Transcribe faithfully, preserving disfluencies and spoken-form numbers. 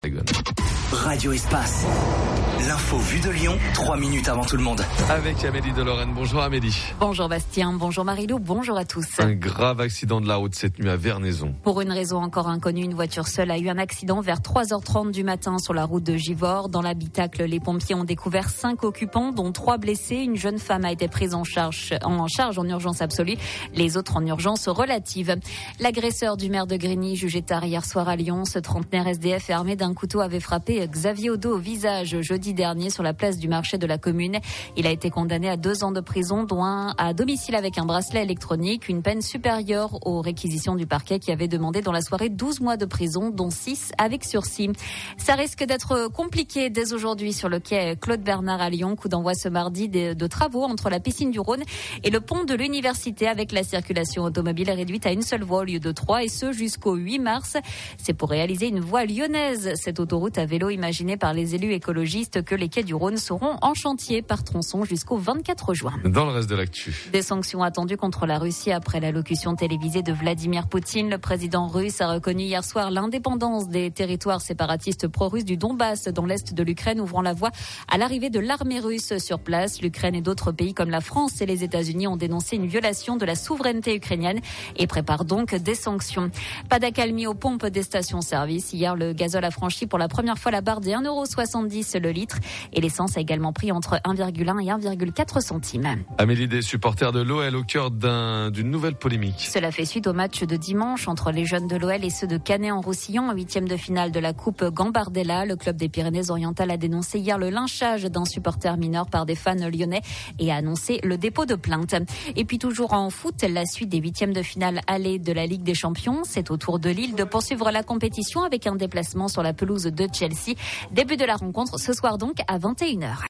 Radio Espace. L'info vue de Lyon, trois minutes avant tout le monde. Avec Amélie de Lorraine. Bonjour Amélie. Bonjour Bastien, bonjour Marilou, bonjour à tous. Un grave accident de la route cette nuit à Vernaison. Pour une raison encore inconnue, une voiture seule a eu un accident vers trois heures trente du matin sur la route de Givors. Dans l'habitacle, les pompiers ont découvert cinq occupants, dont trois blessés. Une jeune femme a été prise en charge en, charge en urgence absolue, les autres en urgence relative. L'agresseur du maire de Grigny, jugé tard hier soir à Lyon, ce trentenaire S D F armé d'un couteau avait frappé Xavier Odo au visage jeudi dernier sur la place du marché de la commune. Il a été condamné à deux ans de prison, dont un à domicile avec un bracelet électronique, une peine supérieure aux réquisitions du parquet qui avait demandé dans la soirée douze mois de prison, dont six avec sursis. Ça risque d'être compliqué dès aujourd'hui sur le quai Claude Bernard à Lyon. Coup d'envoi ce mardi de, de travaux entre la piscine du Rhône et le pont de l'université, avec la circulation automobile réduite à une seule voie au lieu de trois, et ce jusqu'au huit mars. C'est pour réaliser une voie lyonnaise. Cette autoroute à vélo imaginée par les élus écologistes que les quais du Rhône seront en chantier par tronçon jusqu'au vingt-quatre juin. Dans le reste de l'actu. Des sanctions attendues contre la Russie après l'allocution télévisée de Vladimir Poutine. Le président russe a reconnu hier soir l'indépendance des territoires séparatistes pro-russes du Donbass dans l'est de l'Ukraine, ouvrant la voie à l'arrivée de l'armée russe sur place. L'Ukraine et d'autres pays comme la France et les États-Unis ont dénoncé une violation de la souveraineté ukrainienne et préparent donc des sanctions. Pas d'accalmie aux pompes des stations-service. Hier, le gazole a franchi pour la première fois la barre des un euro soixante-dix le litre et l'essence a également pris entre un virgule un et un virgule quatre centimes. Amélie, des supporters de l'O L au cœur d'un, d'une nouvelle polémique. Cela fait suite au match de dimanche entre les jeunes de l'O L et ceux de Canet-en-Roussillon en huitième de finale de la Coupe Gambardella. Le club des Pyrénées-Orientales a dénoncé hier le lynchage d'un supporter mineur par des fans lyonnais et a annoncé le dépôt de plainte. Et puis toujours en foot, la suite des huitièmes de finale aller de la Ligue des Champions. C'est au tour de Lille de poursuivre la compétition avec un déplacement sur la pelouse de Chelsea. Début de la rencontre ce soir donc à vingt et une heures.